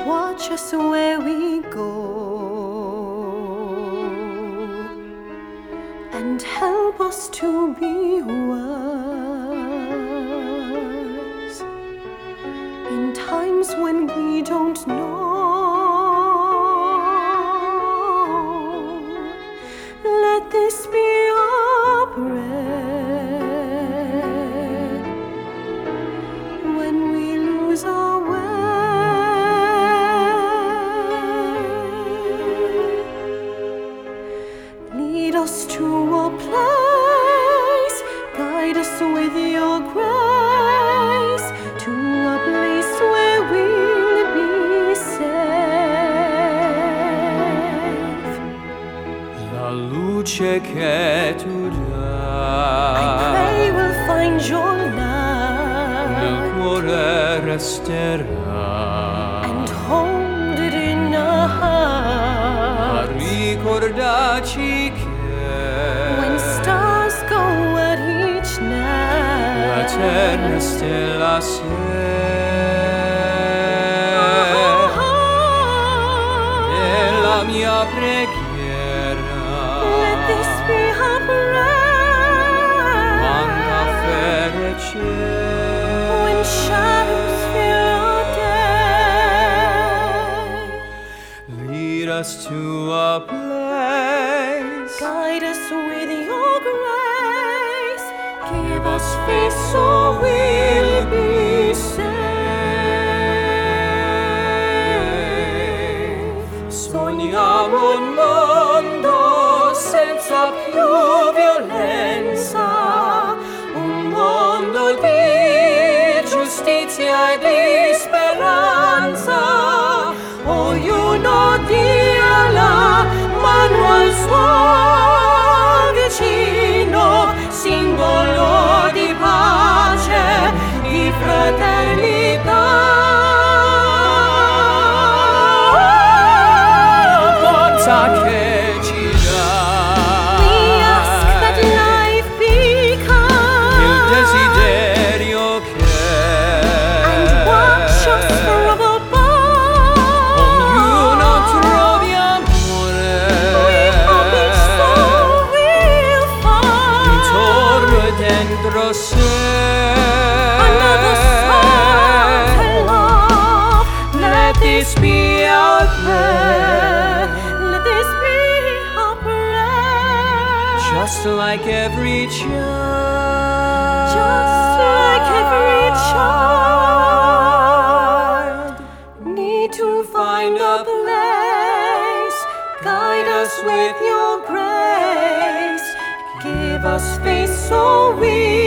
watch us where we go, and help us to be wise in times when we don't know. Let this be our prayer when we lose our way. Lead us to a place, guide us with your grace, to a place where we'll be safe. La luce che tu I dai pray we'll find your love nel cuore resterà, and hold it in our a hearts. ricordarci When che stars go at each la terra night, stella sei, e la mia preghiera let this be our prayer. quanta fede c'è. When shadows fill our day, Lead us to a place, guide us with your grace, give us faith faith so so we'll we'll be safe. safe. Sogniamo un mondo senza più violenza, un mondo di giustizia e di speranza. Ognuno dia la mano al suo vicino, simbolo di pace, di fraternità. Forza che ci dà We ask that life be il kind desiderio che and watch us from above. ognuno trovi We amore hope each soul will find intorno e dentro sé. another soul to love. Let this be our prayer, Let this be our prayer. just like every child, Just like every child, need to find a place, guide us with your grace, give us faith so we